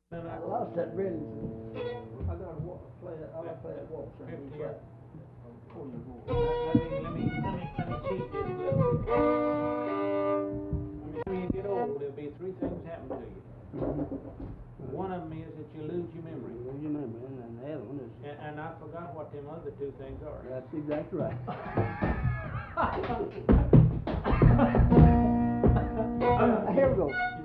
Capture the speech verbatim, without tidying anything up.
No, no. I lost that rhythm. I gotta walk, play that, I gotta play that waltz. Fifty Let me, years. let Let me, let me, let me, let me cheat this a little bit. I mean, when you get old, there'll be three things happen to you. Mm-hmm. One of them is that you lose your memory. Lose your memory, and then the other one is. And, and I forgot what them other two things are. That's exactly right. Here we go.